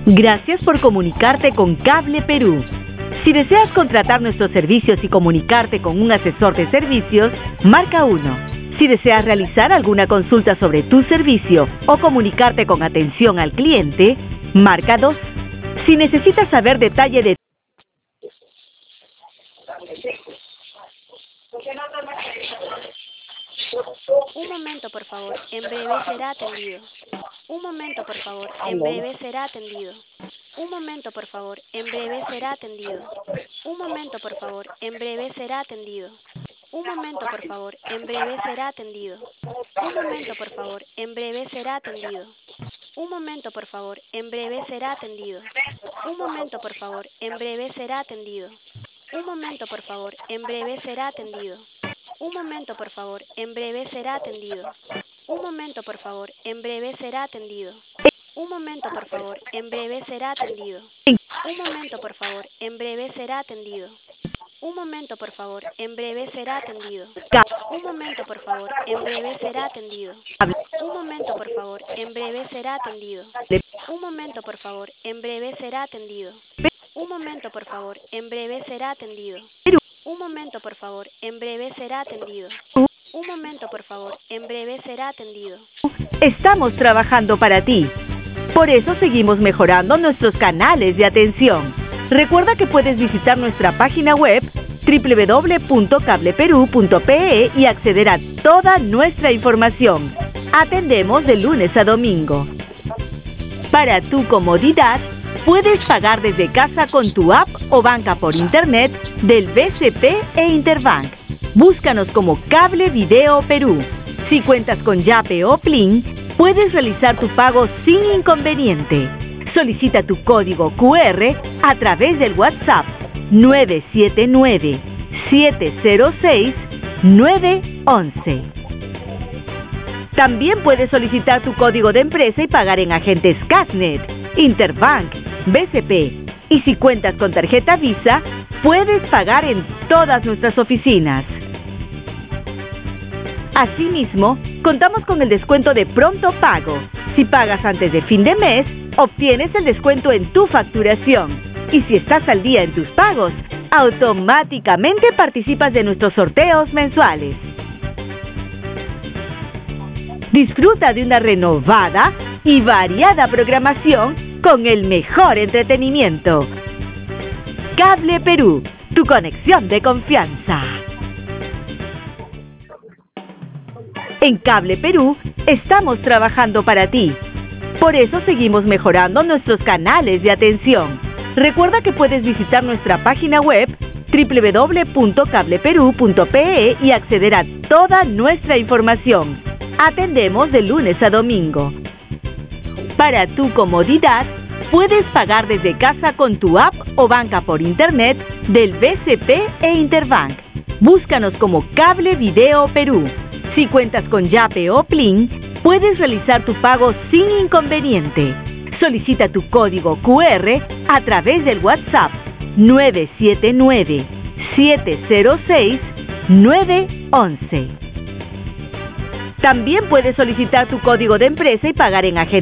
Gracias por comunicarte con Cable Perú. Si deseas contratar nuestros servicios y comunicarte con un asesor de servicios, marca 1. Si deseas realizar alguna consulta sobre tu servicio o comunicarte con atención al cliente, marca 2. Si necesitas saber detalle de... Un momento, por favor. En breve será atendido. Un momento, por favor. En breve será atendido. Un momento, por favor. En breve será atendido. Un momento, por favor. En breve será atendido. Un momento, por favor. En breve será atendido. Un momento, por favor. En breve será atendido. Un momento, por favor. En breve será atendido. Un momento, por favor. En breve será atendido. Un momento, por favor. En breve será atendido. Un momento, por favor. En breve será atendido. Un momento, por favor. En breve será atendido. Un momento, por favor. En breve será atendido. Un momento, por favor. En breve será atendido. Un momento, por favor. En breve será atendido. Un momento, por favor. En breve será atendido. Un momento, por favor. En breve será atendido. Un momento, por favor. En breve será atendido. Un momento, por favor. En breve será atendido. Un momento, por favor. En breve será atendido. Un momento, por favor. En breve será atendido. Estamos trabajando para ti. Por eso seguimos mejorando nuestros canales de atención. Recuerda que puedes visitar nuestra página web www.cableperu.pe y acceder a toda nuestra información. Atendemos de lunes a domingo. Para tu comodidad, puedes pagar desde casa con tu app o banca por internet del BCP e Interbank. Búscanos como Cable Video Perú. Si cuentas con Yape o Plin, puedes realizar tu pago sin inconveniente. Solicita tu código QR a través del WhatsApp 979-706-911. También puedes solicitar tu código de empresa y pagar en agentes Casnet, Interbank, BCP. Y si cuentas con tarjeta Visa, puedes pagar en todas nuestras oficinas. Asimismo, contamos con el descuento de pronto pago. Si pagas antes de fin de mes, obtienes el descuento en tu facturación. Y si estás al día en tus pagos, automáticamente participas de nuestros sorteos mensuales. Disfruta de una renovada y variada programación con el mejor entretenimiento. Cable Perú, tu conexión de confianza. En Cable Perú estamos trabajando para ti. Por eso seguimos mejorando nuestros canales de atención. Recuerda que puedes visitar nuestra página web www.cableperu.pe y acceder a toda nuestra información. Atendemos de lunes a domingo. Para tu comodidad, puedes pagar desde casa con tu app o banca por internet del BCP e Interbank. Búscanos como Cable Video Perú. Si cuentas con Yape o Plin, puedes realizar tu pago sin inconveniente. Solicita tu código QR a través del WhatsApp 979-706-911. También puedes solicitar tu código de empresa y pagar en agentes